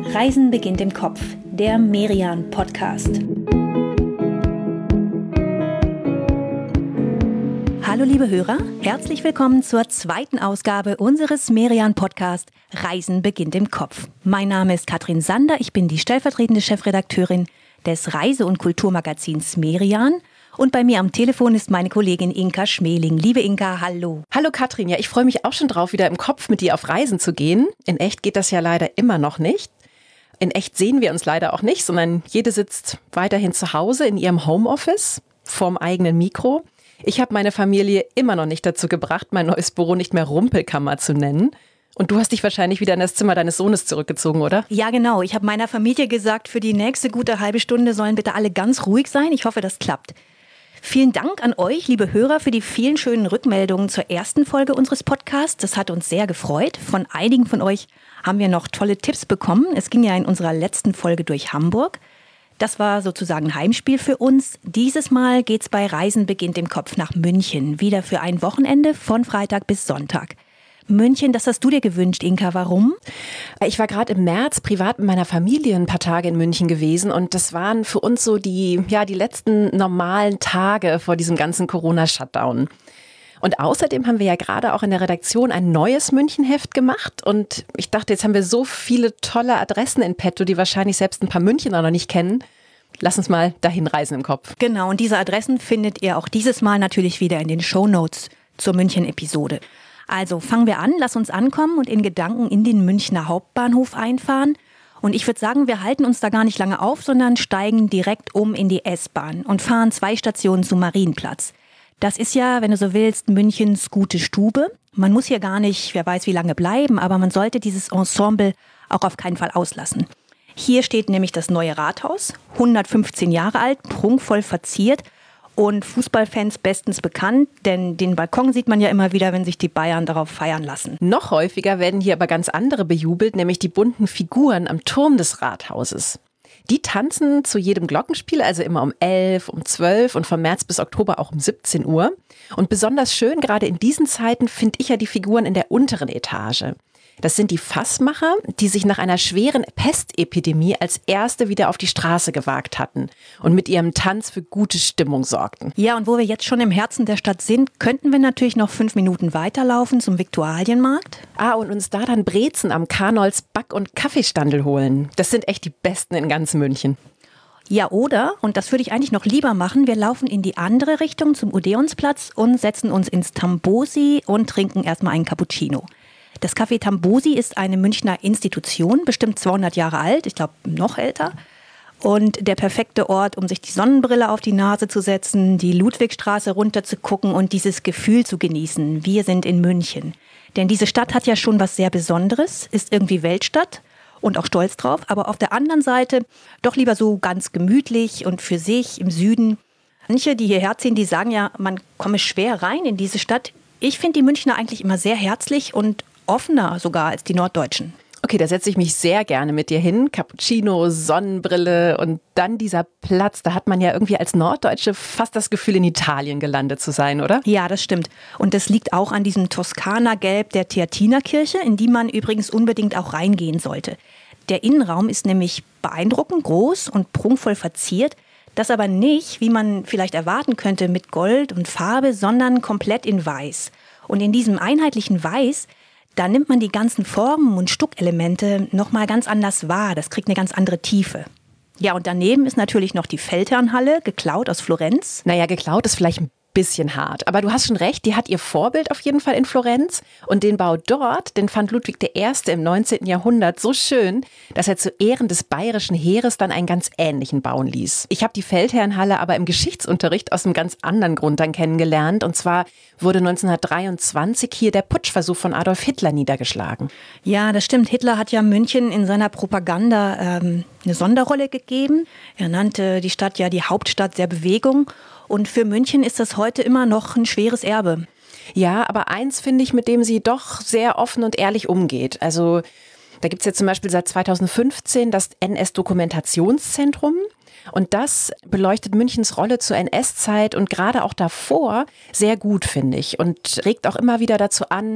Reisen beginnt im Kopf, der Merian-Podcast. Hallo liebe Hörer, herzlich willkommen zur zweiten Ausgabe unseres Merian-Podcast Reisen beginnt im Kopf. Mein Name ist Katrin Sander, ich bin die stellvertretende Chefredakteurin des Reise- und Kulturmagazins Merian. Und bei mir am Telefon ist meine Kollegin Inka Schmeling. Liebe Inka, hallo. Hallo Katrin, ja, ich freue mich auch schon drauf, wieder im Kopf mit dir auf Reisen zu gehen. In echt geht das ja leider immer noch nicht. In echt sehen wir uns leider auch nicht, sondern jede sitzt weiterhin zu Hause in ihrem Homeoffice vorm eigenen Mikro. Ich habe meine Familie immer noch nicht dazu gebracht, mein neues Büro nicht mehr Rumpelkammer zu nennen. Und du hast dich wahrscheinlich wieder in das Zimmer deines Sohnes zurückgezogen, oder? Ja, genau. Ich habe meiner Familie gesagt, für die nächste gute halbe Stunde sollen bitte alle ganz ruhig sein. Ich hoffe, das klappt. Vielen Dank an euch, liebe Hörer, für die vielen schönen Rückmeldungen zur ersten Folge unseres Podcasts. Das hat uns sehr gefreut. Von einigen von euch haben wir noch tolle Tipps bekommen. Es ging ja in unserer letzten Folge durch Hamburg. Das war sozusagen ein Heimspiel für uns. Dieses Mal geht's bei Reisen beginnt im Kopf nach München. Wieder für ein Wochenende von Freitag bis Sonntag. München, das hast du dir gewünscht, Inka. Warum? Ich war gerade im März privat mit meiner Familie ein paar Tage in München gewesen und das waren für uns so die letzten normalen Tage vor diesem ganzen Corona-Shutdown. Und außerdem haben wir ja gerade auch in der Redaktion ein neues München-Heft gemacht und ich dachte, jetzt haben wir so viele tolle Adressen in petto, die wahrscheinlich selbst ein paar Münchner noch nicht kennen. Lass uns mal dahin reisen im Kopf. Genau, und diese Adressen findet ihr auch dieses Mal natürlich wieder in den Shownotes zur München-Episode. Also fangen wir an, lass uns ankommen und in Gedanken in den Münchner Hauptbahnhof einfahren. Und ich würde sagen, wir halten uns da gar nicht lange auf, sondern steigen direkt um in die S-Bahn und fahren 2 Stationen zum Marienplatz. Das ist ja, wenn du so willst, Münchens gute Stube. Man muss hier gar nicht, wer weiß wie lange bleiben, aber man sollte dieses Ensemble auch auf keinen Fall auslassen. Hier steht nämlich das neue Rathaus, 115 Jahre alt, prunkvoll verziert. Und Fußballfans bestens bekannt, denn den Balkon sieht man ja immer wieder, wenn sich die Bayern darauf feiern lassen. Noch häufiger werden hier aber ganz andere bejubelt, nämlich die bunten Figuren am Turm des Rathauses. Die tanzen zu jedem Glockenspiel, also immer um 11, um 12 und von März bis Oktober auch um 17 Uhr. Und besonders schön, gerade in diesen Zeiten, finde ich ja die Figuren in der unteren Etage. Das sind die Fassmacher, die sich nach einer schweren Pestepidemie als erste wieder auf die Straße gewagt hatten und mit ihrem Tanz für gute Stimmung sorgten. Ja, und wo wir jetzt schon im Herzen der Stadt sind, könnten wir natürlich noch 5 Minuten weiterlaufen zum Viktualienmarkt. Und uns da dann Brezen am Karnolds Back- und Kaffeestandel holen. Das sind echt die besten in ganz München. Ja, oder, und das würde ich eigentlich noch lieber machen, wir laufen in die andere Richtung zum Odeonsplatz und setzen uns ins Tambosi und trinken erstmal einen Cappuccino. Das Café Tambosi ist eine Münchner Institution, bestimmt 200 Jahre alt, ich glaube noch älter. Und der perfekte Ort, um sich die Sonnenbrille auf die Nase zu setzen, die Ludwigstraße runter zu gucken und dieses Gefühl zu genießen. Wir sind in München. Denn diese Stadt hat ja schon was sehr Besonderes, ist irgendwie Weltstadt und auch stolz drauf. Aber auf der anderen Seite doch lieber so ganz gemütlich und für sich im Süden. Manche, die hierher ziehen, die sagen ja, man komme schwer rein in diese Stadt. Ich finde die Münchner eigentlich immer sehr herzlich und offener sogar als die Norddeutschen. Okay, da setze ich mich sehr gerne mit dir hin. Cappuccino, Sonnenbrille und dann dieser Platz. Da hat man ja irgendwie als Norddeutsche fast das Gefühl, in Italien gelandet zu sein, oder? Ja, das stimmt. Und das liegt auch an diesem Toskana-Gelb der Theatinerkirche, in die man übrigens unbedingt auch reingehen sollte. Der Innenraum ist nämlich beeindruckend groß und prunkvoll verziert. Das aber nicht, wie man vielleicht erwarten könnte, mit Gold und Farbe, sondern komplett in Weiß. Und in diesem einheitlichen Weiß, da nimmt man die ganzen Formen und Stuckelemente nochmal ganz anders wahr. Das kriegt eine ganz andere Tiefe. Ja, und daneben ist natürlich noch die Feldherrnhalle, geklaut aus Florenz. Naja, geklaut ist vielleicht ein bisschen hart. Aber du hast schon recht, die hat ihr Vorbild auf jeden Fall in Florenz. Und den Bau dort, den fand Ludwig I. im 19. Jahrhundert so schön, dass er zu Ehren des bayerischen Heeres dann einen ganz ähnlichen bauen ließ. Ich habe die Feldherrnhalle aber im Geschichtsunterricht aus einem ganz anderen Grund dann kennengelernt. Und zwar wurde 1923 hier der Putschversuch von Adolf Hitler niedergeschlagen. Ja, das stimmt. Hitler hat ja München in seiner Propaganda eine Sonderrolle gegeben. Er nannte die Stadt ja die Hauptstadt der Bewegung. Und für München ist das heute immer noch ein schweres Erbe. Ja, aber eins finde ich, mit dem sie doch sehr offen und ehrlich umgeht. Also da gibt es ja zum Beispiel seit 2015 das NS-Dokumentationszentrum. Und das beleuchtet Münchens Rolle zur NS-Zeit und gerade auch davor sehr gut, finde ich. Und regt auch immer wieder dazu an,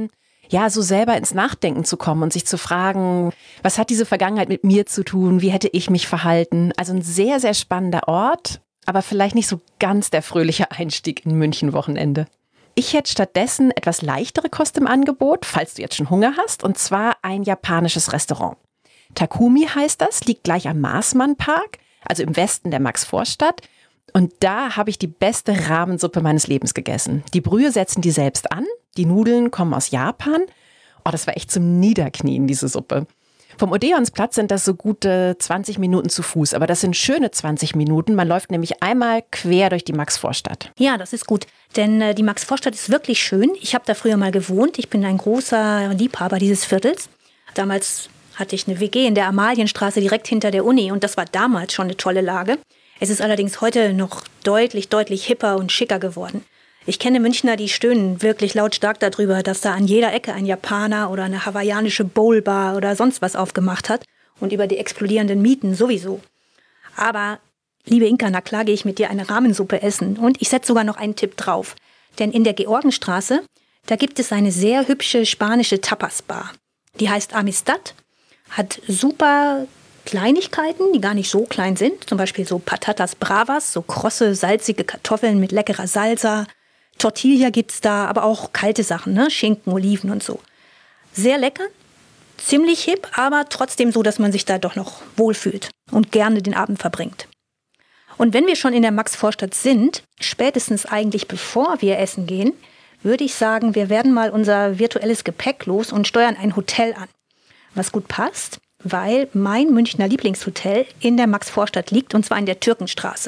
ja, so selber ins Nachdenken zu kommen und sich zu fragen, was hat diese Vergangenheit mit mir zu tun? Wie hätte ich mich verhalten? Also ein sehr, sehr spannender Ort, aber vielleicht nicht so ganz der fröhliche Einstieg in München-Wochenende. Ich hätte stattdessen etwas leichtere Kost im Angebot, falls du jetzt schon Hunger hast, und zwar ein japanisches Restaurant. Takumi heißt das, liegt gleich am Maßmann-Park, also im Westen der Maxvorstadt. Und da habe ich die beste Ramensuppe meines Lebens gegessen. Die Brühe setzen die selbst an, die Nudeln kommen aus Japan. Oh, das war echt zum Niederknien, diese Suppe. Vom Odeonsplatz sind das so gute 20 Minuten zu Fuß, aber das sind schöne 20 Minuten. Man läuft nämlich einmal quer durch die Maxvorstadt. Ja, das ist gut, denn die Maxvorstadt ist wirklich schön. Ich habe da früher mal gewohnt. Ich bin ein großer Liebhaber dieses Viertels. Damals hatte ich eine WG in der Amalienstraße direkt hinter der Uni und das war damals schon eine tolle Lage. Es ist allerdings heute noch deutlich hipper und schicker geworden. Ich kenne Münchner, die stöhnen wirklich lautstark darüber, dass da an jeder Ecke ein Japaner oder eine hawaiianische Bowlbar oder sonst was aufgemacht hat und über die explodierenden Mieten sowieso. Aber, liebe Inka, na klar gehe ich mit dir eine Ramensuppe essen und ich setze sogar noch einen Tipp drauf. Denn in der Georgenstraße, da gibt es eine sehr hübsche spanische Tapas-Bar. Die heißt Amistad, hat super Kleinigkeiten, die gar nicht so klein sind. Zum Beispiel so Patatas Bravas, so krosse, salzige Kartoffeln mit leckerer Salsa. Tortilla gibt's da, aber auch kalte Sachen, ne? Schinken, Oliven und so. Sehr lecker, ziemlich hip, aber trotzdem so, dass man sich da doch noch wohlfühlt und gerne den Abend verbringt. Und wenn wir schon in der Maxvorstadt sind, spätestens eigentlich bevor wir essen gehen, würde ich sagen, wir werden mal unser virtuelles Gepäck los und steuern ein Hotel an. Was gut passt, weil mein Münchner Lieblingshotel in der Maxvorstadt liegt, und zwar in der Türkenstraße.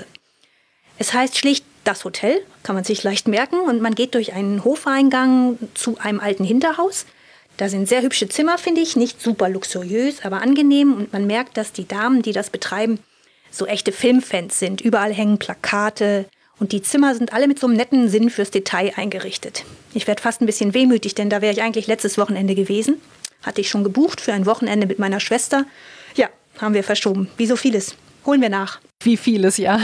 Es heißt schlicht das Hotel, kann man sich leicht merken, und man geht durch einen Hofeingang zu einem alten Hinterhaus. Da sind sehr hübsche Zimmer, finde ich, nicht super luxuriös, aber angenehm, und man merkt, dass die Damen, die das betreiben, so echte Filmfans sind. Überall hängen Plakate und die Zimmer sind alle mit so einem netten Sinn fürs Detail eingerichtet. Ich werde fast ein bisschen wehmütig, denn da wäre ich eigentlich letztes Wochenende gewesen. Hatte ich schon gebucht für ein Wochenende mit meiner Schwester. Ja, haben wir verschoben. Wie so vieles. Holen wir nach. Wie vieles, ja.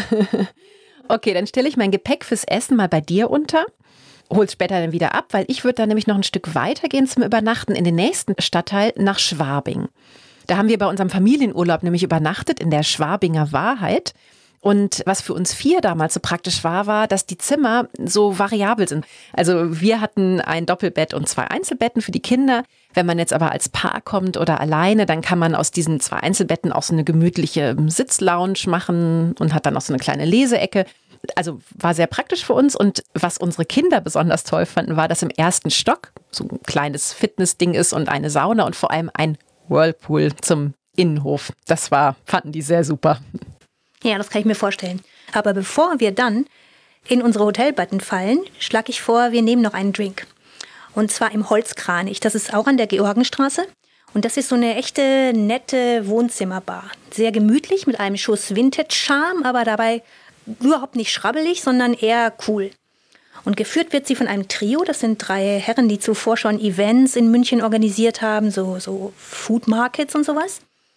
Okay, dann stelle ich mein Gepäck fürs Essen mal bei dir unter. Hol's später dann wieder ab, weil ich würde dann nämlich noch ein Stück weiter gehen zum Übernachten in den nächsten Stadtteil nach Schwabing. Da haben wir bei unserem Familienurlaub nämlich übernachtet in der Schwabinger Wahrheit. Und was für uns 4 damals so praktisch war, dass die Zimmer so variabel sind. Also wir hatten ein Doppelbett und 2 Einzelbetten für die Kinder. Wenn man jetzt aber als Paar kommt oder alleine, dann kann man aus diesen 2 Einzelbetten auch so eine gemütliche Sitzlounge machen und hat dann auch so eine kleine Leseecke. Also war sehr praktisch für uns. Und was unsere Kinder besonders toll fanden, war, dass im ersten Stock so ein kleines Fitnessding ist und eine Sauna und vor allem ein Whirlpool zum Innenhof. Fanden die sehr super. Ja, das kann ich mir vorstellen. Aber bevor wir dann in unsere Hotelbetten fallen, schlage ich vor, wir nehmen noch einen Drink. Und zwar im Holzkranich. Das ist auch an der Georgenstraße. Und das ist so eine echte, nette Wohnzimmerbar. Sehr gemütlich mit einem Schuss Vintage-Charme, aber dabei überhaupt nicht schrabbelig, sondern eher cool. Und geführt wird sie von einem Trio. Das sind 3 Herren, die zuvor schon Events in München organisiert haben, so Food Markets und sowas.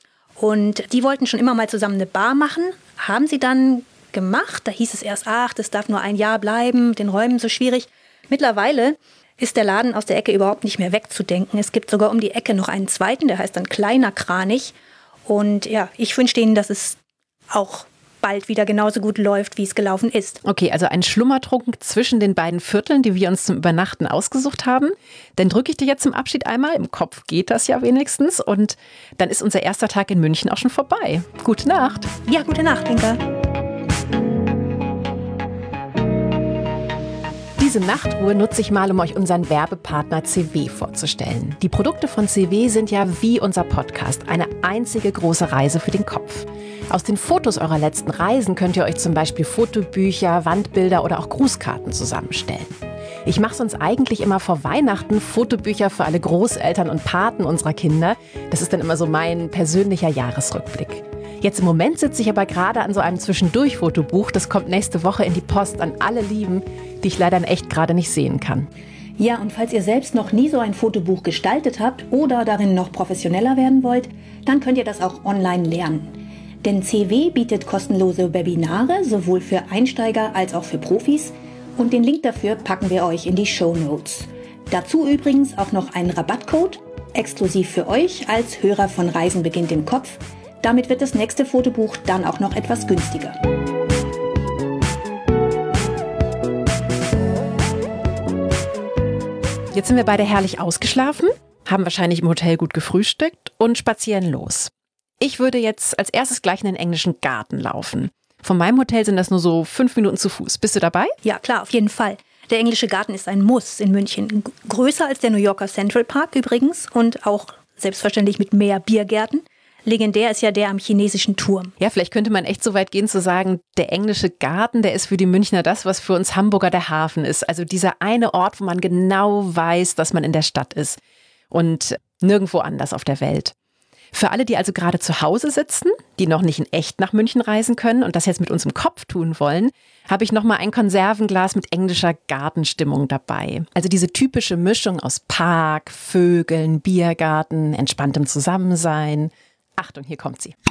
Und die wollten schon immer mal zusammen eine Bar machen, haben sie dann gemacht. Da hieß es erst, das darf nur ein Jahr bleiben, den Räumen so schwierig. Mittlerweile ist der Laden aus der Ecke überhaupt nicht mehr wegzudenken. Es gibt sogar um die Ecke noch einen zweiten, der heißt dann Kleiner Kranich. Und ja, ich wünsche denen, dass es auch bald wieder genauso gut läuft, wie es gelaufen ist. Okay, also ein Schlummertrunk zwischen den beiden Vierteln, die wir uns zum Übernachten ausgesucht haben. Dann drücke ich dir jetzt zum Abschied einmal. Im Kopf geht das ja wenigstens. Und dann ist unser erster Tag in München auch schon vorbei. Gute Nacht. Ja, gute Nacht, Inka. Diese Nachtruhe nutze ich mal, um euch unseren Werbepartner CW vorzustellen. Die Produkte von CW sind ja wie unser Podcast eine einzige große Reise für den Kopf. Aus den Fotos eurer letzten Reisen könnt ihr euch zum Beispiel Fotobücher, Wandbilder oder auch Grußkarten zusammenstellen. Ich mache sonst eigentlich immer vor Weihnachten Fotobücher für alle Großeltern und Paten unserer Kinder. Das ist dann immer so mein persönlicher Jahresrückblick. Jetzt im Moment sitze ich aber gerade an so einem Zwischendurch-Fotobuch. Das kommt nächste Woche in die Post an alle Lieben, die ich leider in echt gerade nicht sehen kann. Ja, und falls ihr selbst noch nie so ein Fotobuch gestaltet habt oder darin noch professioneller werden wollt, dann könnt ihr das auch online lernen. Denn CW bietet kostenlose Webinare, sowohl für Einsteiger als auch für Profis. Und den Link dafür packen wir euch in die Shownotes. Dazu übrigens auch noch ein Rabattcode, exklusiv für euch als Hörer von Reisen beginnt im Kopf. Damit wird das nächste Fotobuch dann auch noch etwas günstiger. Jetzt sind wir beide herrlich ausgeschlafen, haben wahrscheinlich im Hotel gut gefrühstückt und spazieren los. Ich würde jetzt als erstes gleich in den englischen Garten laufen. Von meinem Hotel sind das nur so 5 Minuten zu Fuß. Bist du dabei? Ja, klar, auf jeden Fall. Der englische Garten ist ein Muss in München. Größer als der New Yorker Central Park übrigens und auch selbstverständlich mit mehr Biergärten. Legendär ist ja der am chinesischen Turm. Ja, vielleicht könnte man echt so weit gehen zu sagen, der englische Garten, der ist für die Münchner das, was für uns Hamburger der Hafen ist. Also dieser eine Ort, wo man genau weiß, dass man in der Stadt ist und nirgendwo anders auf der Welt. Für alle, die also gerade zu Hause sitzen, die noch nicht in echt nach München reisen können und das jetzt mit uns im Kopf tun wollen, habe ich nochmal ein Konservenglas mit englischer Gartenstimmung dabei. Also diese typische Mischung aus Park, Vögeln, Biergarten, entspanntem Zusammensein. Achtung, hier kommt sie.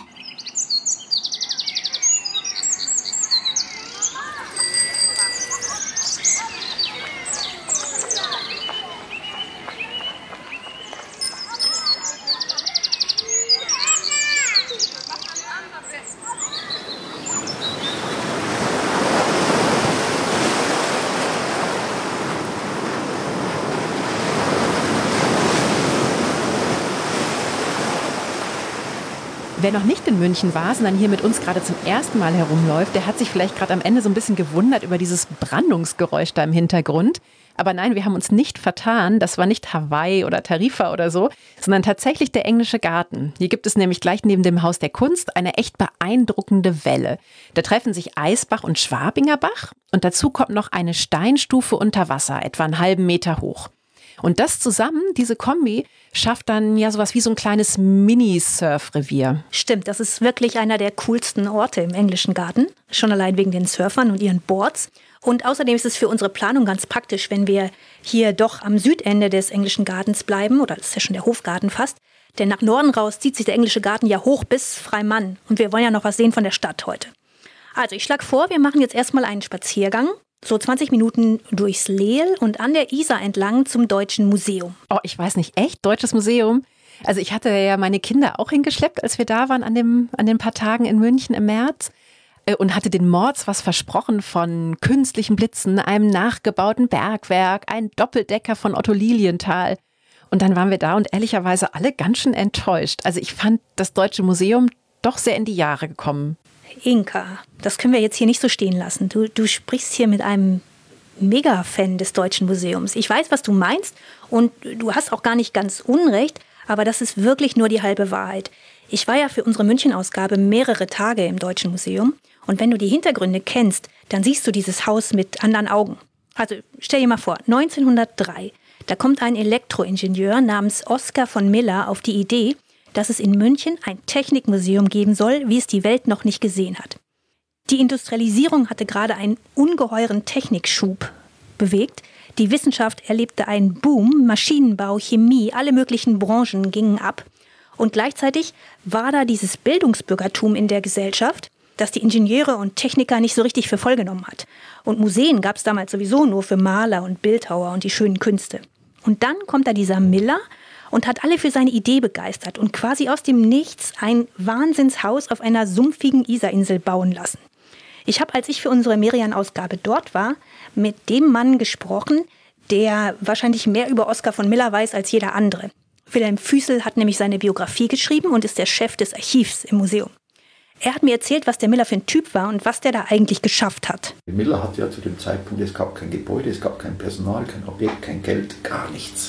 Wer noch nicht in München war, sondern hier mit uns gerade zum ersten Mal herumläuft, der hat sich vielleicht gerade am Ende so ein bisschen gewundert über dieses Brandungsgeräusch da im Hintergrund. Aber nein, wir haben uns nicht vertan. Das war nicht Hawaii oder Tarifa oder so, sondern tatsächlich der englische Garten. Hier gibt es nämlich gleich neben dem Haus der Kunst eine echt beeindruckende Welle. Da treffen sich Eisbach und Schwabingerbach und dazu kommt noch eine Steinstufe unter Wasser, etwa einen halben Meter hoch. Und das zusammen, diese Kombi, schafft dann ja sowas wie so ein kleines Mini-Surf-Revier. Stimmt, das ist wirklich einer der coolsten Orte im englischen Garten. Schon allein wegen den Surfern und ihren Boards. Und außerdem ist es für unsere Planung ganz praktisch, wenn wir hier doch am Südende des englischen Gartens bleiben. Oder das ist ja schon der Hofgarten fast. Denn nach Norden raus zieht sich der englische Garten ja hoch bis Freimann. Und wir wollen ja noch was sehen von der Stadt heute. Also ich schlage vor, wir machen jetzt erstmal einen Spaziergang. So 20 Minuten durchs Leel und an der Isar entlang zum Deutschen Museum. Oh, ich weiß nicht, echt? Deutsches Museum? Also ich hatte ja meine Kinder auch hingeschleppt, als wir da waren an den paar Tagen in München im März und hatte den Mords was versprochen von künstlichen Blitzen, einem nachgebauten Bergwerk, ein Doppeldecker von Otto Lilienthal. Und dann waren wir da und ehrlicherweise alle ganz schön enttäuscht. Also ich fand das Deutsche Museum doch sehr in die Jahre gekommen. Inka, das können wir jetzt hier nicht so stehen lassen. Du sprichst hier mit einem Mega-Fan des Deutschen Museums. Ich weiß, was du meinst und du hast auch gar nicht ganz Unrecht, aber das ist wirklich nur die halbe Wahrheit. Ich war ja für unsere München-Ausgabe mehrere Tage im Deutschen Museum und wenn du die Hintergründe kennst, dann siehst du dieses Haus mit anderen Augen. Also stell dir mal vor, 1903, da kommt ein Elektroingenieur namens Oskar von Miller auf die Idee, dass es in München ein Technikmuseum geben soll, wie es die Welt noch nicht gesehen hat. Die Industrialisierung hatte gerade einen ungeheuren Technikschub bewegt. Die Wissenschaft erlebte einen Boom, Maschinenbau, Chemie, alle möglichen Branchen gingen ab. Und gleichzeitig war da dieses Bildungsbürgertum in der Gesellschaft, das die Ingenieure und Techniker nicht so richtig für voll genommen hat. Und Museen gab es damals sowieso nur für Maler und Bildhauer und die schönen Künste. Und dann kommt da dieser Miller und hat alle für seine Idee begeistert und quasi aus dem Nichts ein Wahnsinnshaus auf einer sumpfigen Isarinsel bauen lassen. Ich habe, als ich für unsere Merian-Ausgabe dort war, mit dem Mann gesprochen, der wahrscheinlich mehr über Oskar von Miller weiß als jeder andere. Wilhelm Füßel hat nämlich seine Biografie geschrieben und ist der Chef des Archivs im Museum. Er hat mir erzählt, was der Miller für ein Typ war und was der da eigentlich geschafft hat. Miller hat ja zu dem Zeitpunkt, es gab kein Gebäude, es gab kein Personal, kein Objekt, kein Geld, gar nichts.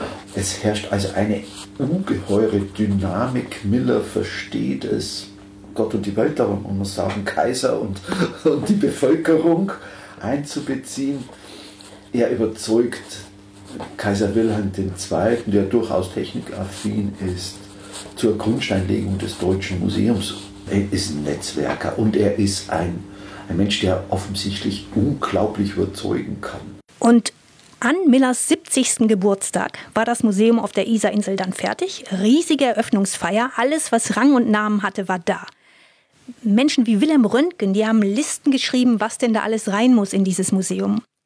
Es herrscht also eine ungeheure Dynamik. Miller versteht es, Gott und die Welt darum, man muss sagen, Kaiser und die Bevölkerung einzubeziehen. Er überzeugt Kaiser Wilhelm II., der durchaus technikaffin ist, zur Grundsteinlegung des Deutschen Museums. Er ist ein Netzwerker und er ist ein Mensch, der offensichtlich unglaublich überzeugen kann. Und an Millers 70. Geburtstag war das Museum auf der Isarinsel dann fertig. Riesige Eröffnungsfeier, alles, was Rang und Namen hatte, war da. Menschen wie Wilhelm Röntgen, die haben Listen geschrieben, was denn da alles rein muss in dieses Museum.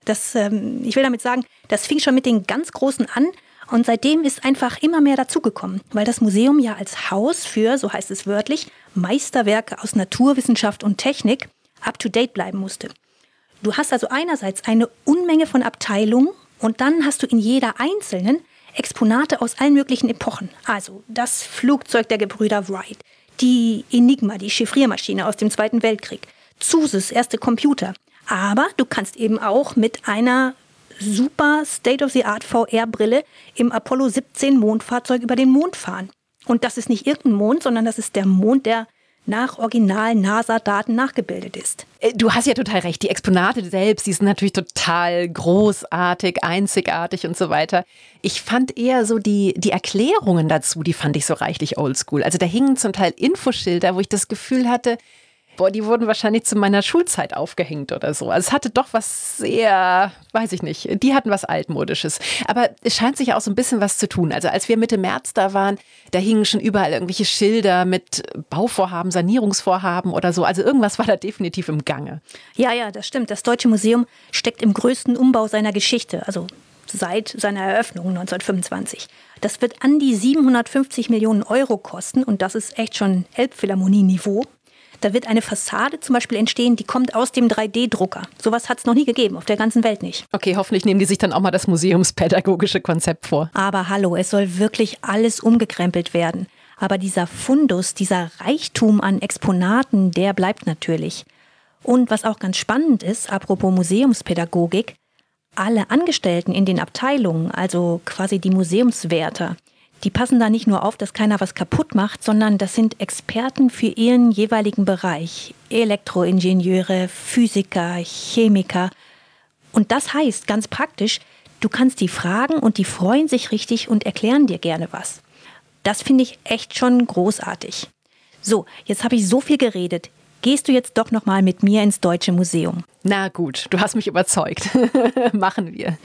Ich will damit sagen, das fing schon mit den ganz Großen an und seitdem ist einfach immer mehr dazugekommen, weil das Museum ja als Haus für, so heißt es wörtlich, Meisterwerke aus Naturwissenschaft und Technik up-to-date bleiben musste. Du hast also einerseits eine Unmenge von Abteilungen und dann hast du in jeder einzelnen Exponate aus allen möglichen Epochen. Also das Flugzeug der Gebrüder Wright, die Enigma, die Chiffriermaschine aus dem Zweiten Weltkrieg, Zuses erste Computer. Aber du kannst eben auch mit einer super State-of-the-Art VR-Brille im Apollo 17 Mondfahrzeug über den Mond fahren. Und das ist nicht irgendein Mond, sondern das ist der Mond, der nach originalen NASA-Daten nachgebildet ist. Du hast ja total recht. Die Exponate selbst, die sind natürlich total großartig, einzigartig und so weiter. Ich fand eher so die Erklärungen dazu, die fand ich so reichlich oldschool. Also da hingen zum Teil Infoschilder, wo ich das Gefühl hatte, die wurden wahrscheinlich zu meiner Schulzeit aufgehängt oder so. Also es hatte doch was sehr, weiß ich nicht, die hatten was Altmodisches. Aber es scheint sich ja auch so ein bisschen was zu tun. Also als wir Mitte März da waren, da hingen schon überall irgendwelche Schilder mit Bauvorhaben, Sanierungsvorhaben oder so. Also irgendwas war da definitiv im Gange. Ja, das stimmt. Das Deutsche Museum steckt im größten Umbau seiner Geschichte, also seit seiner Eröffnung 1925. Das wird an die 750 Millionen Euro kosten und das ist echt schon Elbphilharmonie-Niveau. Da wird eine Fassade zum Beispiel entstehen, die kommt aus dem 3D-Drucker. Sowas hat es noch nie gegeben, auf der ganzen Welt nicht. Okay, hoffentlich nehmen die sich dann auch mal das museumspädagogische Konzept vor. Aber hallo, es soll wirklich alles umgekrempelt werden. Aber dieser Fundus, dieser Reichtum an Exponaten, der bleibt natürlich. Und was auch ganz spannend ist, apropos Museumspädagogik, alle Angestellten in den Abteilungen, also quasi die Museumswärter, die passen da nicht nur auf, dass keiner was kaputt macht, sondern das sind Experten für ihren jeweiligen Bereich. Elektroingenieure, Physiker, Chemiker. Und das heißt ganz praktisch, du kannst die fragen und die freuen sich richtig und erklären dir gerne was. Das finde ich echt schon großartig. So, jetzt habe ich so viel geredet. Gehst du jetzt doch noch mal mit mir ins Deutsche Museum? Na gut, du hast mich überzeugt. Machen wir.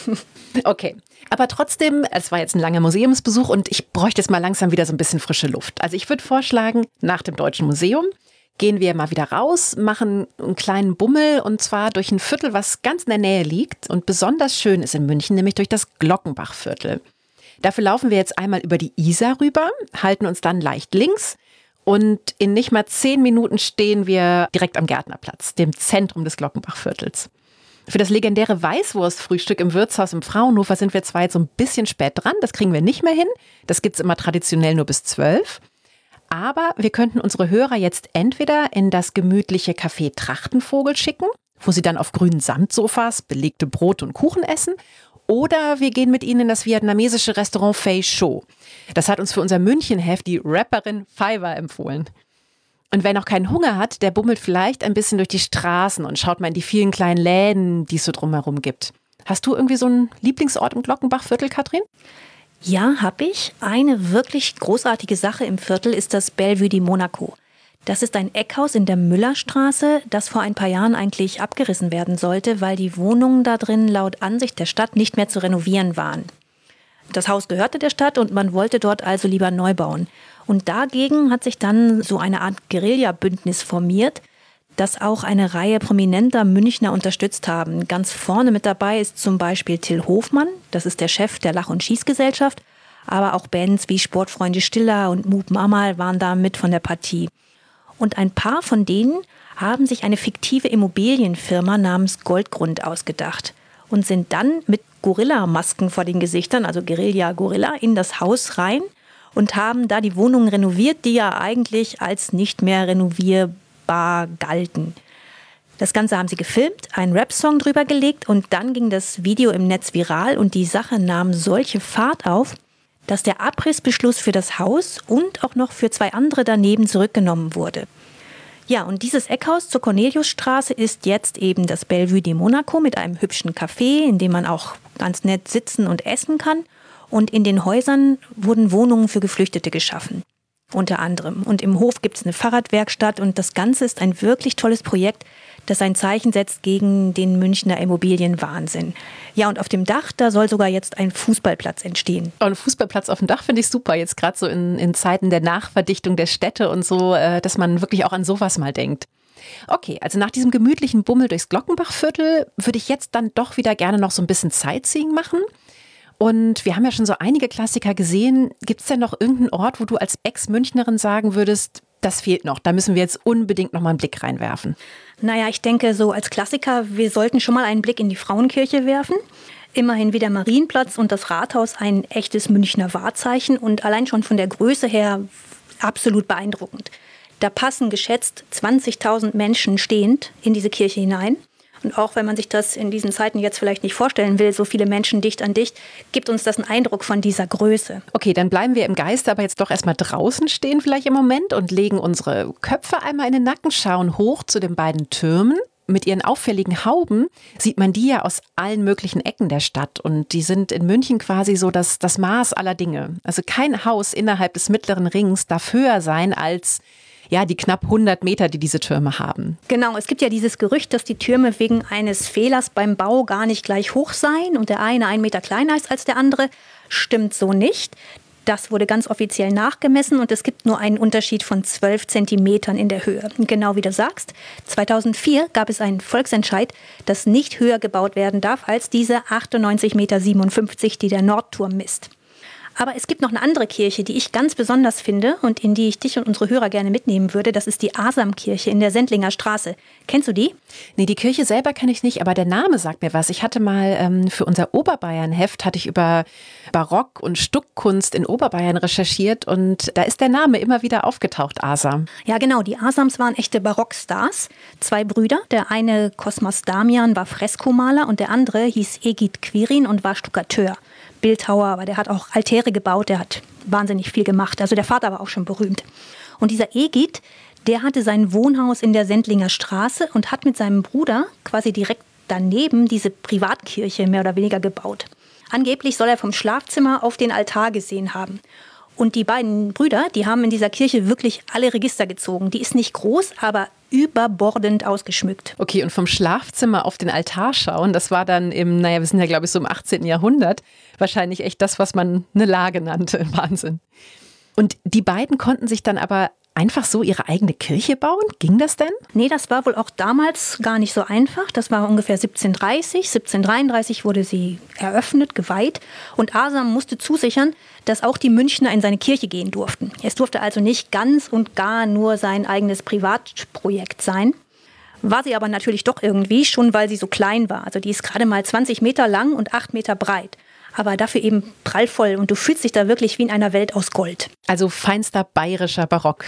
Okay, aber trotzdem, es war jetzt ein langer Museumsbesuch und ich bräuchte jetzt mal langsam wieder so ein bisschen frische Luft. Also ich würde vorschlagen, nach dem Deutschen Museum gehen wir mal wieder raus, machen einen kleinen Bummel und zwar durch ein Viertel, was ganz in der Nähe liegt und besonders schön ist in München, nämlich durch das Glockenbachviertel. Dafür laufen wir jetzt einmal über die Isar rüber, halten uns dann leicht links. Und in nicht mal 10 Minuten stehen wir direkt am Gärtnerplatz, dem Zentrum des Glockenbachviertels. Für das legendäre Weißwurstfrühstück im Wirtshaus im Fraunhofer sind wir zwar jetzt so ein bisschen spät dran, das kriegen wir nicht mehr hin. Das gibt's immer traditionell nur bis 12. Aber wir könnten unsere Hörer jetzt entweder in das gemütliche Café Trachtenvogel schicken, wo sie dann auf grünen Samtsofas belegte Brot und Kuchen essen. Oder wir gehen mit ihnen in das vietnamesische Restaurant Fei Cho. Das hat uns für unser München-Heft die Rapperin Fiverr empfohlen. Und wer noch keinen Hunger hat, der bummelt vielleicht ein bisschen durch die Straßen und schaut mal in die vielen kleinen Läden, die es so drumherum gibt. Hast du irgendwie so einen Lieblingsort im Glockenbachviertel, Katrin? Ja, habe ich. Eine wirklich großartige Sache im Viertel ist das Bellevue di Monaco. Das ist ein Eckhaus in der Müllerstraße, das vor ein paar Jahren eigentlich abgerissen werden sollte, weil die Wohnungen da drin laut Ansicht der Stadt nicht mehr zu renovieren waren. Das Haus gehörte der Stadt und man wollte dort also lieber neu bauen. Und dagegen hat sich dann so eine Art Guerilla-Bündnis formiert, das auch eine Reihe prominenter Münchner unterstützt haben. Ganz vorne mit dabei ist zum Beispiel Till Hofmann, das ist der Chef der Lach- und Schießgesellschaft, aber auch Bands wie Sportfreunde Stiller und Mut Mamal waren da mit von der Partie. Und ein paar von denen haben sich eine fiktive Immobilienfirma namens Goldgrund ausgedacht und sind dann mit Gorilla-Masken vor den Gesichtern, also Guerilla, in das Haus rein und haben da die Wohnungen renoviert, die ja eigentlich als nicht mehr renovierbar galten. Das Ganze haben sie gefilmt, einen Rap-Song drüber gelegt und dann ging das Video im Netz viral und die Sache nahm solche Fahrt auf, dass der Abrissbeschluss für das Haus und auch noch für 2 andere daneben zurückgenommen wurde. Ja, und dieses Eckhaus zur Corneliusstraße ist jetzt eben das Bellevue di Monaco mit einem hübschen Café, in dem man auch ganz nett sitzen und essen kann. Und in den Häusern wurden Wohnungen für Geflüchtete geschaffen, unter anderem. Und im Hof gibt es eine Fahrradwerkstatt und das Ganze ist ein wirklich tolles Projekt, das ein Zeichen setzt gegen den Münchner Immobilienwahnsinn. Ja, und auf dem Dach, da soll sogar jetzt ein Fußballplatz entstehen. Oh, ein Fußballplatz auf dem Dach finde ich super, jetzt gerade so in Zeiten der Nachverdichtung der Städte und so, dass man wirklich auch an sowas mal denkt. Okay, also nach diesem gemütlichen Bummel durchs Glockenbachviertel würde ich jetzt dann doch wieder gerne noch so ein bisschen Sightseeing machen. Und wir haben ja schon so einige Klassiker gesehen. Gibt es denn noch irgendeinen Ort, wo du als Ex-Münchnerin sagen würdest, das fehlt noch, da müssen wir jetzt unbedingt noch mal einen Blick reinwerfen? Naja, ich denke so als Klassiker, wir sollten schon mal einen Blick in die Frauenkirche werfen. Immerhin wie der Marienplatz und das Rathaus ein echtes Münchner Wahrzeichen und allein schon von der Größe her absolut beeindruckend. Da passen geschätzt 20.000 Menschen stehend in diese Kirche hinein. Und auch wenn man sich das in diesen Zeiten jetzt vielleicht nicht vorstellen will, so viele Menschen dicht an dicht, gibt uns das einen Eindruck von dieser Größe. Okay, dann bleiben wir im Geiste aber jetzt doch erstmal draußen stehen vielleicht im Moment und legen unsere Köpfe einmal in den Nacken, schauen hoch zu den beiden Türmen. Mit ihren auffälligen Hauben sieht man die ja aus allen möglichen Ecken der Stadt und die sind in München quasi so das Maß aller Dinge. Also kein Haus innerhalb des mittleren Rings darf höher sein als die knapp 100 Meter, die diese Türme haben. Genau, es gibt ja dieses Gerücht, dass die Türme wegen eines Fehlers beim Bau gar nicht gleich hoch seien und der eine 1 Meter kleiner ist als der andere. Stimmt so nicht. Das wurde ganz offiziell nachgemessen und es gibt nur einen Unterschied von 12 Zentimetern in der Höhe. Genau wie du sagst, 2004 gab es einen Volksentscheid, dass nicht höher gebaut werden darf als diese 98,57 Meter, die der Nordturm misst. Aber es gibt noch eine andere Kirche, die ich ganz besonders finde und in die ich dich und unsere Hörer gerne mitnehmen würde. Das ist die Asamkirche in der Sendlinger Straße. Kennst du die? Nee, die Kirche selber kenne ich nicht, aber der Name sagt mir was. Ich hatte mal für unser Oberbayern-Heft über Barock- und Stuckkunst in Oberbayern recherchiert und da ist der Name immer wieder aufgetaucht, Asam. Ja genau, die Asams waren echte Barockstars. 2 Brüder, der eine Cosmas Damian war Freskomaler und der andere hieß Egid Quirin und war Stuckateur. Bildhauer, aber der hat auch Altäre gebaut, der hat wahnsinnig viel gemacht. Also der Vater war auch schon berühmt. Und dieser Egid, der hatte sein Wohnhaus in der Sendlinger Straße und hat mit seinem Bruder quasi direkt daneben diese Privatkirche mehr oder weniger gebaut. Angeblich soll er vom Schlafzimmer auf den Altar gesehen haben. Und die beiden Brüder, die haben in dieser Kirche wirklich alle Register gezogen. Die ist nicht groß, aber überbordend ausgeschmückt. Okay, und vom Schlafzimmer auf den Altar schauen, das war dann wir sind ja glaube ich so im 18. Jahrhundert, wahrscheinlich echt das, was man eine Lage nannte. Wahnsinn. Und die beiden konnten sich dann aber einfach so ihre eigene Kirche bauen? Ging das denn? Nee, das war wohl auch damals gar nicht so einfach. Das war ungefähr 1730. 1733 wurde sie eröffnet, geweiht. Und Asam musste zusichern, dass auch die Münchner in seine Kirche gehen durften. Es durfte also nicht ganz und gar nur sein eigenes Privatprojekt sein. War sie aber natürlich doch irgendwie, schon weil sie so klein war. Also die ist gerade mal 20 Meter lang und 8 Meter breit. Aber dafür eben prallvoll und du fühlst dich da wirklich wie in einer Welt aus Gold. Also feinster bayerischer Barock.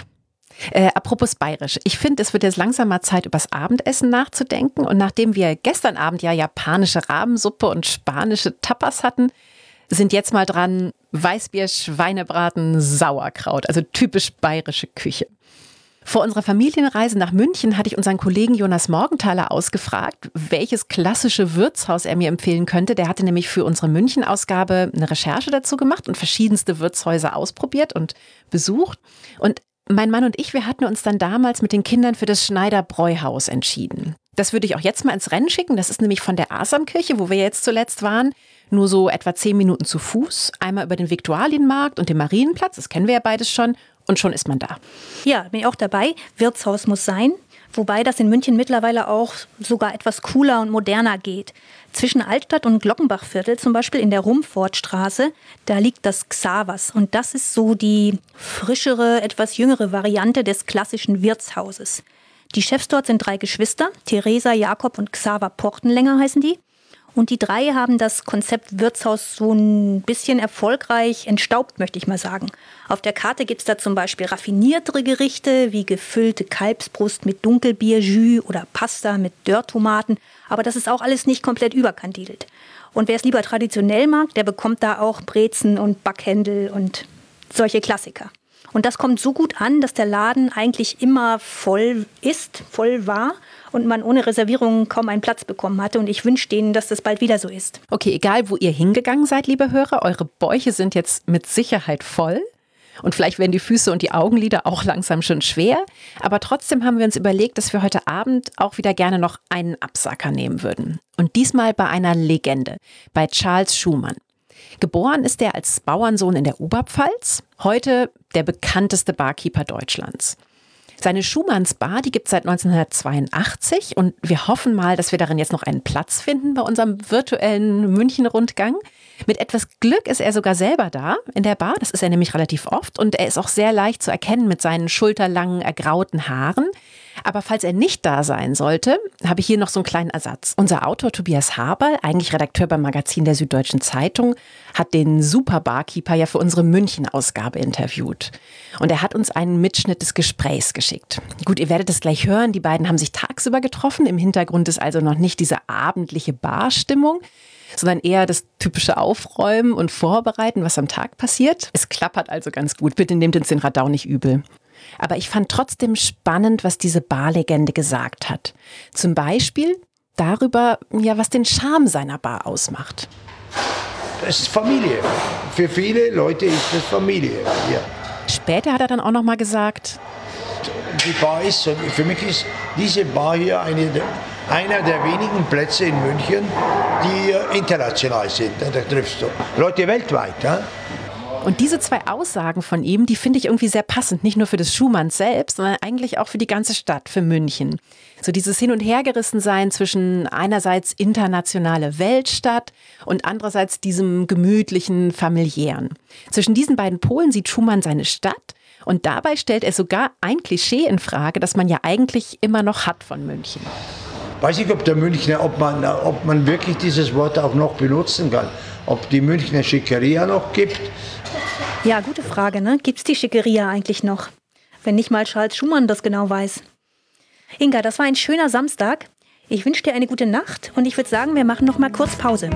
Apropos bayerisch, ich finde, es wird jetzt langsam mal Zeit, übers Abendessen nachzudenken. Und nachdem wir gestern Abend ja japanische Rabensuppe und spanische Tapas hatten, sind jetzt mal dran Weißbier, Schweinebraten, Sauerkraut, also typisch bayerische Küche. Vor unserer Familienreise nach München hatte ich unseren Kollegen Jonas Morgenthaler ausgefragt, welches klassische Wirtshaus er mir empfehlen könnte. Der hatte nämlich für unsere München-Ausgabe eine Recherche dazu gemacht und verschiedenste Wirtshäuser ausprobiert und besucht. Und mein Mann und ich, wir hatten uns dann damals mit den Kindern für das Schneider Bräuhaus entschieden. Das würde ich auch jetzt mal ins Rennen schicken. Das ist nämlich von der Asamkirche, wo wir jetzt zuletzt waren, nur so etwa 10 Minuten zu Fuß. Einmal über den Viktualienmarkt und den Marienplatz, das kennen wir ja beides schon. Und schon ist man da. Ja, bin ich auch dabei. Wirtshaus muss sein. Wobei das in München mittlerweile auch sogar etwas cooler und moderner geht. Zwischen Altstadt und Glockenbachviertel, zum Beispiel in der Rumfortstraße, da liegt das Xavers. Und das ist so die frischere, etwas jüngere Variante des klassischen Wirtshauses. Die Chefs dort sind 3 Geschwister, Theresa, Jakob und Xaver Portenlänger heißen die. Und die 3 haben das Konzept Wirtshaus so ein bisschen erfolgreich entstaubt, möchte ich mal sagen. Auf der Karte gibt es da zum Beispiel raffiniertere Gerichte wie gefüllte Kalbsbrust mit Dunkelbierjus oder Pasta mit Dörrtomaten. Aber das ist auch alles nicht komplett überkandidelt. Und wer es lieber traditionell mag, der bekommt da auch Brezen und Backhändel und solche Klassiker. Und das kommt so gut an, dass der Laden eigentlich immer voll war und man ohne Reservierung kaum einen Platz bekommen hatte. Und ich wünsche denen, dass das bald wieder so ist. Okay, egal wo ihr hingegangen seid, liebe Hörer, eure Bäuche sind jetzt mit Sicherheit voll. Und vielleicht werden die Füße und die Augenlider auch langsam schon schwer. Aber trotzdem haben wir uns überlegt, dass wir heute Abend auch wieder gerne noch einen Absacker nehmen würden. Und diesmal bei einer Legende, bei Charles Schumann. Geboren ist er als Bauernsohn in der Oberpfalz, heute der bekannteste Barkeeper Deutschlands. Seine Schumanns-Bar, die gibt es seit 1982 und wir hoffen mal, dass wir darin jetzt noch einen Platz finden bei unserem virtuellen München-Rundgang. Mit etwas Glück ist er sogar selber da in der Bar, das ist er nämlich relativ oft und er ist auch sehr leicht zu erkennen mit seinen schulterlangen, ergrauten Haaren. Aber falls er nicht da sein sollte, habe ich hier noch so einen kleinen Ersatz. Unser Autor Tobias Haberl, eigentlich Redakteur beim Magazin der Süddeutschen Zeitung, hat den Super Barkeeper ja für unsere München-Ausgabe interviewt. Und er hat uns einen Mitschnitt des Gesprächs geschickt. Gut, ihr werdet es gleich hören, die beiden haben sich tagsüber getroffen. Im Hintergrund ist also noch nicht diese abendliche Barstimmung, sondern eher das typische Aufräumen und Vorbereiten, was am Tag passiert. Es klappert also ganz gut. Bitte nehmt uns den Radau nicht übel. Aber ich fand trotzdem spannend, was diese Barlegende gesagt hat. Zum Beispiel darüber, ja, was den Charme seiner Bar ausmacht. Das ist Familie. Für viele Leute ist das Familie. Ja. Später hat er dann auch noch mal gesagt, Die Bar ist, für mich ist diese Bar hier einer der wenigen Plätze in München, die international sind. Da triffst du Leute weltweit. Ja? Und diese zwei Aussagen von ihm, die finde ich irgendwie sehr passend, nicht nur für das Schumanns selbst, sondern eigentlich auch für die ganze Stadt, für München. So dieses Hin- und Hergerissensein zwischen einerseits internationale Weltstadt und andererseits diesem gemütlichen, familiären. Zwischen diesen beiden Polen sieht Schumann seine Stadt und dabei stellt er sogar ein Klischee in Frage, das man ja eigentlich immer noch hat von München. Weiß ich, ob der Münchner, ob man wirklich dieses Wort auch noch benutzen kann. Ob die Münchner Schickeria noch gibt. Ja, gute Frage, ne? Gibt's die Schickeria eigentlich noch? Wenn nicht mal Charles Schumann das genau weiß. Inga, das war ein schöner Samstag. Ich wünsche dir eine gute Nacht und ich würde sagen, wir machen noch mal kurz Pause.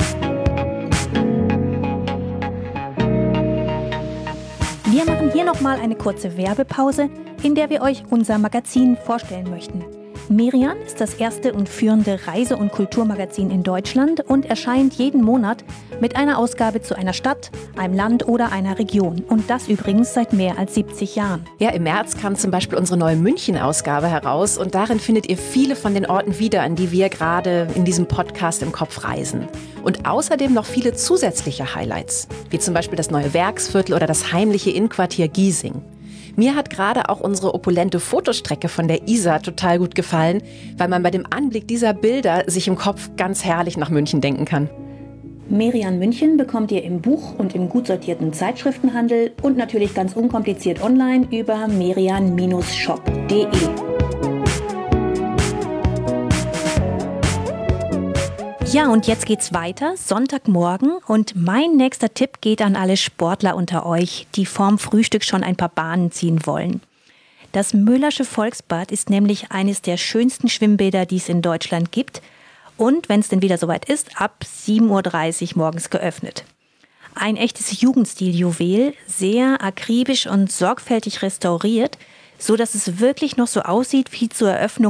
Wir machen hier noch mal eine kurze Werbepause, in der wir euch unser Magazin vorstellen möchten. Merian ist das erste und führende Reise- und Kulturmagazin in Deutschland und erscheint jeden Monat mit einer Ausgabe zu einer Stadt, einem Land oder einer Region. Und das übrigens seit mehr als 70 Jahren. Ja, im März kam zum Beispiel unsere neue München-Ausgabe heraus und darin findet ihr viele von den Orten wieder, an die wir gerade in diesem Podcast im Kopf reisen. Und außerdem noch viele zusätzliche Highlights, wie zum Beispiel das neue Werksviertel oder das heimliche Innenquartier Giesing. Mir hat gerade auch unsere opulente Fotostrecke von der Isar total gut gefallen, weil man bei dem Anblick dieser Bilder sich im Kopf ganz herrlich nach München denken kann. Merian München bekommt ihr im Buch- und im gut sortierten Zeitschriftenhandel und natürlich ganz unkompliziert online über merian-shop.de. Ja, und jetzt geht's weiter, Sonntagmorgen, und mein nächster Tipp geht an alle Sportler unter euch, die vorm Frühstück schon ein paar Bahnen ziehen wollen. Das Müllersche Volksbad ist nämlich eines der schönsten Schwimmbäder, die es in Deutschland gibt und, wenn es denn wieder soweit ist, ab 7.30 Uhr morgens geöffnet. Ein echtes Jugendstil-Juwel, sehr akribisch und sorgfältig restauriert, so dass es wirklich noch so aussieht wie zur Eröffnung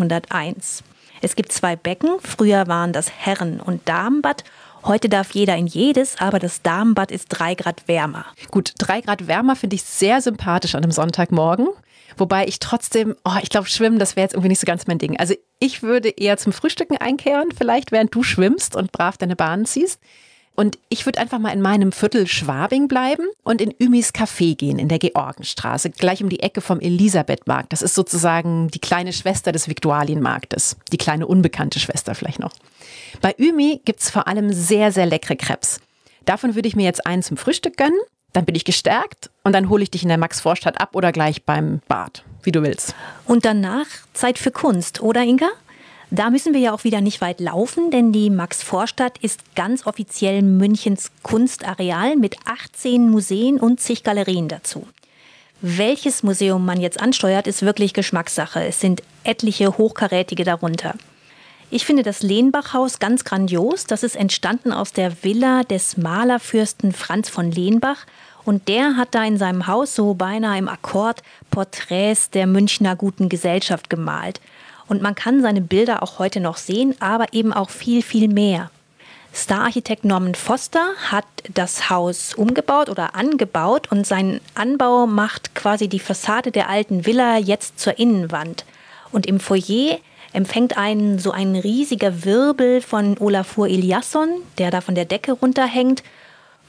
1901. Es gibt 2 Becken, früher waren das Herren- und Damenbad. Heute darf jeder in jedes, aber das Damenbad ist 3 Grad wärmer. Gut, 3 Grad wärmer finde ich sehr sympathisch an einem Sonntagmorgen. Wobei ich trotzdem, ich glaube, Schwimmen, das wäre jetzt irgendwie nicht so ganz mein Ding. Also ich würde eher zum Frühstücken einkehren, vielleicht während du schwimmst und brav deine Bahnen ziehst. Und ich würde einfach mal in meinem Viertel Schwabing bleiben und in Ümis Café gehen, in der Georgenstraße, gleich um die Ecke vom Elisabethmarkt. Das ist sozusagen die kleine Schwester des Viktualienmarktes. Die kleine unbekannte Schwester vielleicht noch. Bei Ümi gibt es vor allem sehr, sehr leckere Crepes. Davon würde ich mir jetzt einen zum Frühstück gönnen, dann bin ich gestärkt und dann hole ich dich in der Max-Vorstadt ab oder gleich beim Bad, wie du willst. Und danach Zeit für Kunst, oder Inga? Da müssen wir ja auch wieder nicht weit laufen, denn die Max-Vorstadt ist ganz offiziell Münchens Kunstareal mit 18 Museen und zig Galerien dazu. Welches Museum man jetzt ansteuert, ist wirklich Geschmackssache. Es sind etliche hochkarätige darunter. Ich finde das Lenbach-Haus ganz grandios. Das ist entstanden aus der Villa des Malerfürsten Franz von Lenbach. Und der hat da in seinem Haus so beinahe im Akkord Porträts der Münchner guten Gesellschaft gemalt. Und man kann seine Bilder auch heute noch sehen, aber eben auch viel, viel mehr. Stararchitekt Norman Foster hat das Haus umgebaut oder angebaut und sein Anbau macht quasi die Fassade der alten Villa jetzt zur Innenwand. Und im Foyer empfängt einen so ein riesiger Wirbel von Olafur Eliasson, der da von der Decke runterhängt.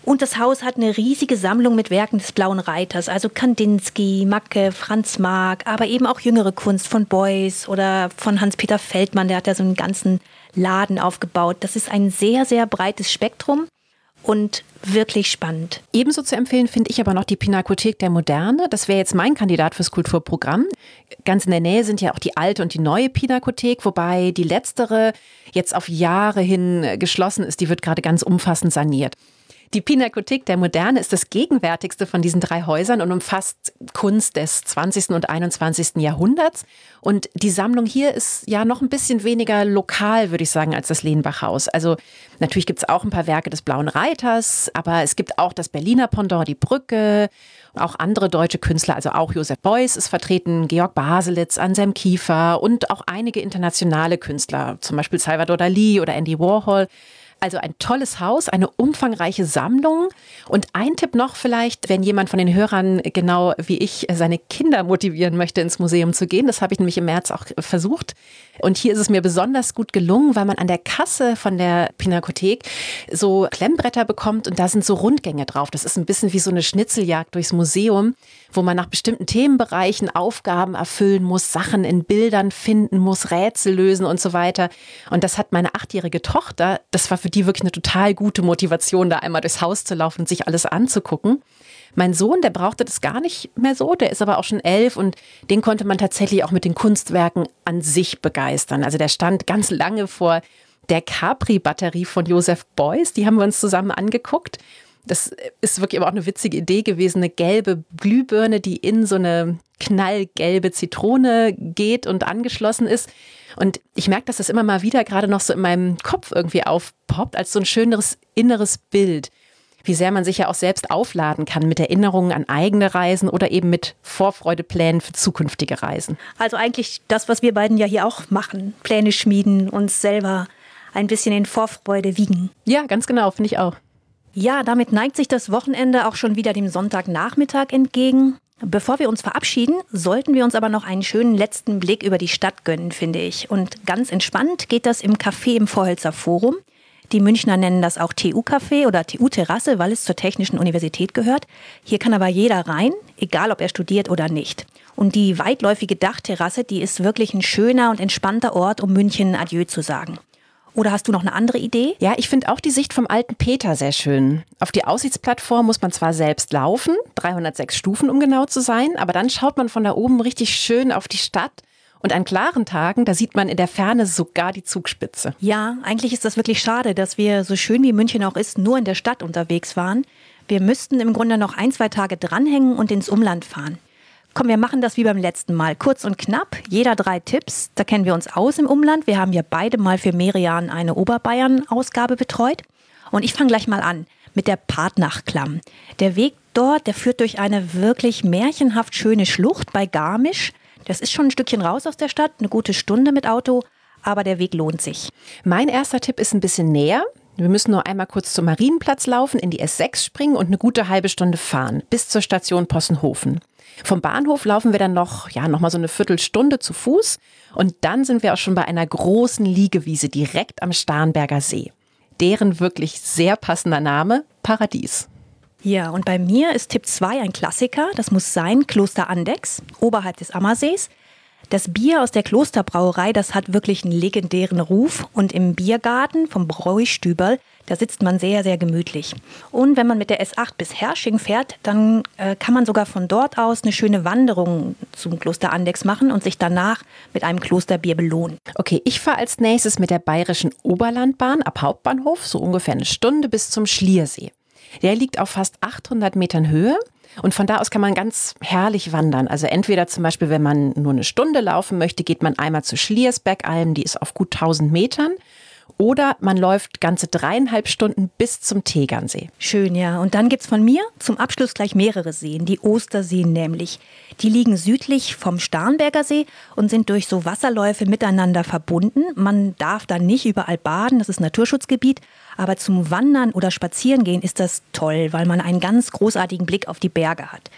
Und das Haus hat eine riesige Sammlung mit Werken des Blauen Reiters, also Kandinsky, Macke, Franz Marc, aber eben auch jüngere Kunst von Beuys oder von Hans-Peter Feldmann, der hat ja so einen ganzen Laden aufgebaut. Das ist ein sehr, sehr breites Spektrum und wirklich spannend. Ebenso zu empfehlen finde ich aber noch die Pinakothek der Moderne. Das wäre jetzt mein Kandidat fürs Kulturprogramm. Ganz in der Nähe sind ja auch die alte und die neue Pinakothek, wobei die letztere jetzt auf Jahre hin geschlossen ist. Die wird gerade ganz umfassend saniert. Die Pinakothek der Moderne ist das gegenwärtigste von diesen 3 Häusern und umfasst Kunst des 20. und 21. Jahrhunderts. Und die Sammlung hier ist ja noch ein bisschen weniger lokal, würde ich sagen, als das Lehnbach-Haus. Also natürlich gibt es auch ein paar Werke des Blauen Reiters, aber es gibt auch das Berliner Pendant, die Brücke, auch andere deutsche Künstler, also auch Joseph Beuys ist vertreten, Georg Baselitz, Anselm Kiefer und auch einige internationale Künstler, zum Beispiel Salvador Dalí oder Andy Warhol. Also ein tolles Haus, eine umfangreiche Sammlung. Und ein Tipp noch vielleicht, wenn jemand von den Hörern genau wie ich seine Kinder motivieren möchte, ins Museum zu gehen. Das habe ich nämlich im März auch versucht. Und hier ist es mir besonders gut gelungen, weil man an der Kasse von der Pinakothek so Klemmbretter bekommt und da sind so Rundgänge drauf. Das ist ein bisschen wie so eine Schnitzeljagd durchs Museum, wo man nach bestimmten Themenbereichen Aufgaben erfüllen muss, Sachen in Bildern finden muss, Rätsel lösen und so weiter. Und das hat meine 8-jährige Tochter, das war für die wirklich eine total gute Motivation, da einmal durchs Haus zu laufen und sich alles anzugucken. Mein Sohn, der brauchte das gar nicht mehr so, der ist aber auch schon 11 und den konnte man tatsächlich auch mit den Kunstwerken an sich begeistern. Also der stand ganz lange vor der Capri-Batterie von Joseph Beuys, die haben wir uns zusammen angeguckt. Das ist wirklich aber auch eine witzige Idee gewesen, eine gelbe Glühbirne, die in so eine knallgelbe Zitrone geht und angeschlossen ist. Und ich merke, dass das immer mal wieder gerade noch so in meinem Kopf irgendwie aufpoppt, als so ein schöneres inneres Bild. Wie sehr man sich ja auch selbst aufladen kann mit Erinnerungen an eigene Reisen oder eben mit Vorfreudeplänen für zukünftige Reisen. Also eigentlich das, was wir beiden ja hier auch machen. Pläne schmieden, uns selber ein bisschen in Vorfreude wiegen. Ja, ganz genau, finde ich auch. Ja, damit neigt sich das Wochenende auch schon wieder dem Sonntagnachmittag entgegen. Bevor wir uns verabschieden, sollten wir uns aber noch einen schönen letzten Blick über die Stadt gönnen, finde ich. Und ganz entspannt geht das im Café im Vorhölzer Forum. Die Münchner nennen das auch TU-Café oder TU-Terrasse, weil es zur Technischen Universität gehört. Hier kann aber jeder rein, egal ob er studiert oder nicht. Und die weitläufige Dachterrasse, die ist wirklich ein schöner und entspannter Ort, um München Adieu zu sagen. Oder hast du noch eine andere Idee? Ja, ich finde auch die Sicht vom alten Peter sehr schön. Auf die Aussichtsplattform muss man zwar selbst laufen, 306 Stufen, um genau zu sein, aber dann schaut man von da oben richtig schön auf die Stadt. Und an klaren Tagen, da sieht man in der Ferne sogar die Zugspitze. Ja, eigentlich ist das wirklich schade, dass wir, so schön wie München auch ist, nur in der Stadt unterwegs waren. Wir müssten im Grunde noch 1-2 Tage dranhängen und ins Umland fahren. Komm, wir machen das wie beim letzten Mal. Kurz und knapp, jeder 3 Tipps. Da kennen wir uns aus im Umland. Wir haben ja beide mal für Merian eine Oberbayern-Ausgabe betreut. Und ich fange gleich mal an mit der Partnachklamm. Der Weg dort, der führt durch eine wirklich märchenhaft schöne Schlucht bei Garmisch. Das ist schon ein Stückchen raus aus der Stadt, eine gute Stunde mit Auto, aber der Weg lohnt sich. Mein erster Tipp ist ein bisschen näher. Wir müssen nur einmal kurz zum Marienplatz laufen, in die S6 springen und eine gute halbe Stunde fahren, bis zur Station Possenhofen. Vom Bahnhof laufen wir dann noch mal so eine Viertelstunde zu Fuß und dann sind wir auch schon bei einer großen Liegewiese direkt am Starnberger See. Deren wirklich sehr passender Name, Paradies. Ja, und bei mir ist Tipp 2 ein Klassiker. Das muss sein Kloster Andechs, oberhalb des Ammersees. Das Bier aus der Klosterbrauerei, das hat wirklich einen legendären Ruf. Und im Biergarten vom Bräustüberl, da sitzt man sehr, sehr gemütlich. Und wenn man mit der S8 bis Hersching fährt, dann kann man sogar von dort aus eine schöne Wanderung zum Kloster Andechs machen und sich danach mit einem Klosterbier belohnen. Okay, ich fahre als nächstes mit der Bayerischen Oberlandbahn ab Hauptbahnhof, so ungefähr eine Stunde bis zum Schliersee. Der liegt auf fast 800 Metern Höhe und von da aus kann man ganz herrlich wandern. Also entweder zum Beispiel, wenn man nur eine Stunde laufen möchte, geht man einmal zur Schliersbergalm, die ist auf gut 1000 Metern. Oder man läuft ganze 3,5 Stunden bis zum Tegernsee. Schön, ja. Und dann gibt's von mir zum Abschluss gleich mehrere Seen, die Osterseen nämlich. Die liegen südlich vom Starnberger See und sind durch so Wasserläufe miteinander verbunden. Man darf da nicht überall baden, das ist Naturschutzgebiet. Aber zum Wandern oder Spazierengehen ist das toll, weil man einen ganz großartigen Blick auf die Berge hat.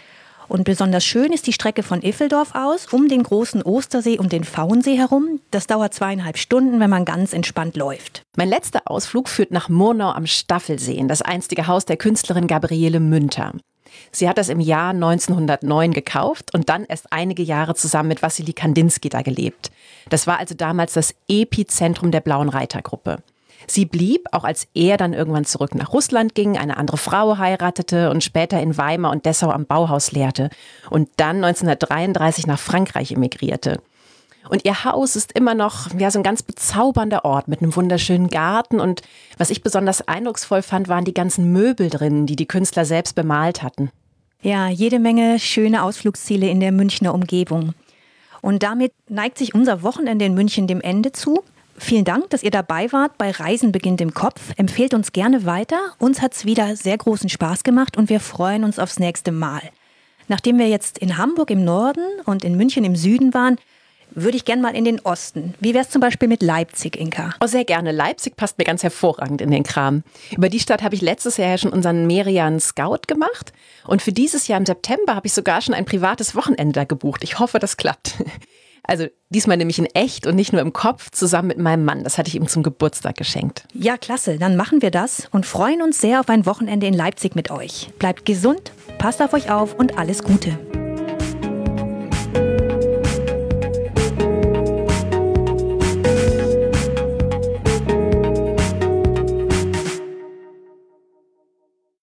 Und besonders schön ist die Strecke von Iffeldorf aus, um den großen Ostersee und den Pfauensee herum. Das dauert 2,5 Stunden, wenn man ganz entspannt läuft. Mein letzter Ausflug führt nach Murnau am Staffelsee, in das einstige Haus der Künstlerin Gabriele Münter. Sie hat das im Jahr 1909 gekauft und dann erst einige Jahre zusammen mit Wassily Kandinsky da gelebt. Das war also damals das Epizentrum der Blauen Reitergruppe. Sie blieb, auch als er dann irgendwann zurück nach Russland ging, eine andere Frau heiratete und später in Weimar und Dessau am Bauhaus lehrte und dann 1933 nach Frankreich emigrierte. Und ihr Haus ist immer noch so ein ganz bezaubernder Ort mit einem wunderschönen Garten. Und was ich besonders eindrucksvoll fand, waren die ganzen Möbel drin, die die Künstler selbst bemalt hatten. Ja, jede Menge schöne Ausflugsziele in der Münchner Umgebung. Und damit neigt sich unser Wochenende in München dem Ende zu. Vielen Dank, dass ihr dabei wart bei Reisen beginnt im Kopf. Empfehlt uns gerne weiter. Uns hat es wieder sehr großen Spaß gemacht und wir freuen uns aufs nächste Mal. Nachdem wir jetzt in Hamburg im Norden und in München im Süden waren, würde ich gerne mal in den Osten. Wie wäre es zum Beispiel mit Leipzig, Inka? Oh, sehr gerne. Leipzig passt mir ganz hervorragend in den Kram. Über die Stadt habe ich letztes Jahr ja schon unseren Merian Scout gemacht. Und für dieses Jahr im September habe ich sogar schon ein privates Wochenende da gebucht. Ich hoffe, das klappt. Also diesmal nämlich in echt und nicht nur im Kopf, zusammen mit meinem Mann. Das hatte ich ihm zum Geburtstag geschenkt. Ja, klasse. Dann machen wir das und freuen uns sehr auf ein Wochenende in Leipzig mit euch. Bleibt gesund, passt auf euch auf und alles Gute.